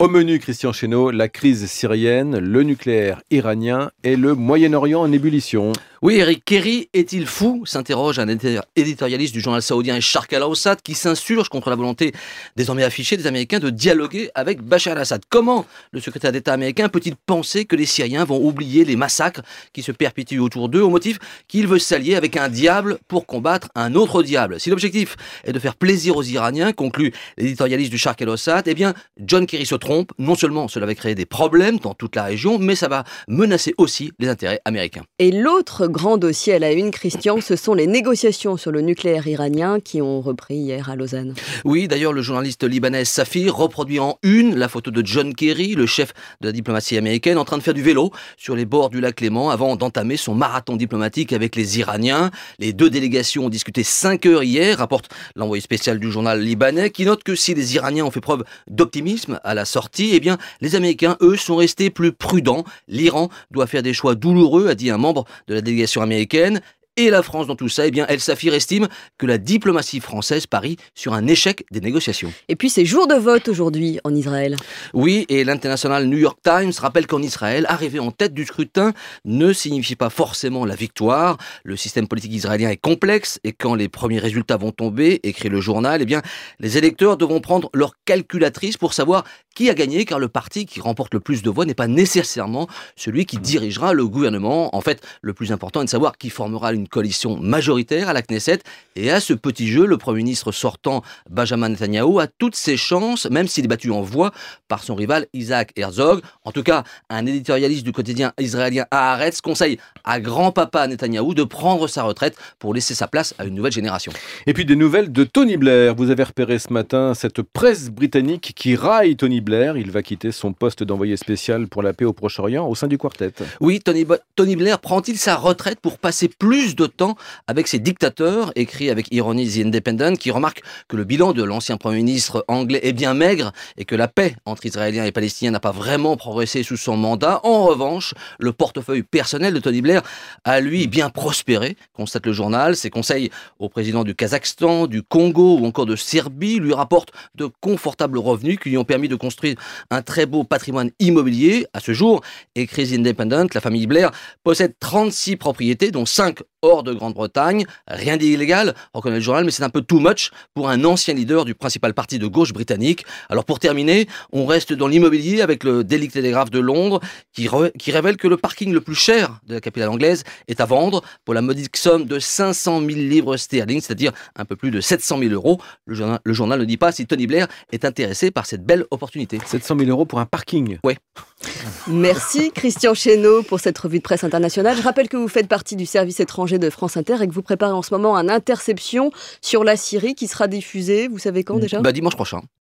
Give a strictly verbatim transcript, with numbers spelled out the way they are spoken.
Au menu, Christian Chesneau, la crise syrienne, le nucléaire iranien et le Moyen-Orient en ébullition. Oui, Eric, Kerry est-il fou s'interroge un éditorialiste du journal saoudien Sharq al-Awsat qui s'insurge contre la volonté désormais affichée des Américains de dialoguer avec Bachar al-Assad. Comment le secrétaire d'État américain peut-il penser que les Syriens vont oublier les massacres qui se perpétuent autour d'eux au motif qu'il veut s'allier avec un diable pour combattre un autre diable? Si l'objectif est de faire plaisir aux Iraniens, conclut l'éditorialiste du Sharq al-Awsat, eh bien, John Kerry se trompe. Non seulement cela va créer des problèmes dans toute la région, mais ça va menacer aussi les intérêts américains. Et l'autre grand dossier à la une, Christian, ce sont les négociations sur le nucléaire iranien qui ont repris hier à Lausanne. Oui, d'ailleurs, le journaliste libanais Safir reproduit en une la photo de John Kerry, le chef de la diplomatie américaine, en train de faire du vélo sur les bords du lac Léman avant d'entamer son marathon diplomatique avec les Iraniens. Les deux délégations ont discuté cinq heures hier, rapporte l'envoyé spécial du journal libanais, qui note que si les Iraniens ont fait preuve d'optimisme à la sortie, eh bien, les Américains, eux, sont restés plus prudents. L'Iran doit faire des choix douloureux, a dit un membre de la délégation américaine. Et la France dans tout ça, eh bien, El Safir estime que la diplomatie française parie sur un échec des négociations. Et puis c'est jour de vote aujourd'hui en Israël. Oui, et l'international New York Times rappelle qu'en Israël, arriver en tête du scrutin ne signifie pas forcément la victoire. Le système politique israélien est complexe et quand les premiers résultats vont tomber, écrit le journal, eh bien, les électeurs devront prendre leur calculatrice pour savoir qui a gagné, car le parti qui remporte le plus de voix n'est pas nécessairement celui qui dirigera le gouvernement. En fait, le plus important est de savoir qui formera une une coalition majoritaire à la Knesset. Et à ce petit jeu, le Premier ministre sortant, Benjamin Netanyahou, a toutes ses chances, même s'il est battu en voix par son rival Isaac Herzog. En tout cas, un éditorialiste du quotidien israélien Haaretz conseille à grand-papa Netanyahou de prendre sa retraite pour laisser sa place à une nouvelle génération. Et puis des nouvelles de Tony Blair. Vous avez repéré ce matin cette presse britannique qui raille Tony Blair. Il va quitter son poste d'envoyé spécial pour la paix au Proche-Orient au sein du Quartet. Oui, Tony, Tony Blair prend-il sa retraite pour passer plus de temps avec ses dictateurs, écrit avec ironie The Independent, qui remarque que le bilan de l'ancien Premier ministre anglais est bien maigre et que la paix entre Israéliens et Palestiniens n'a pas vraiment progressé sous son mandat. En revanche, le portefeuille personnel de Tony Blair a lui bien prospéré, constate le journal. Ses conseils au président du Kazakhstan, du Congo ou encore de Serbie lui rapportent de confortables revenus qui lui ont permis de construire un très beau patrimoine immobilier. À ce jour, écrit The Independent, la famille Blair possède trente-six propriétés, dont cinq hors de Grande-Bretagne. Rien d'illégal, reconnaît le journal, mais c'est un peu too much pour un ancien leader du principal parti de gauche britannique. Alors pour terminer, on reste dans l'immobilier avec le Daily Telegraph de Londres qui, re- qui révèle que le parking le plus cher de la capitale anglaise est à vendre pour la modique somme de cinq cent mille livres sterling, c'est-à-dire un peu plus de sept cent mille euros. Le journal, le journal ne dit pas si Tony Blair est intéressé par cette belle opportunité. sept cent mille euros pour un parking. Oui. Merci Christian Chesneau pour cette revue de presse internationale. Je rappelle que vous faites partie du service étranger de France Inter et que vous préparez en ce moment un Interception sur la Syrie qui sera diffusé, vous savez quand déjà ? Bah, dimanche prochain.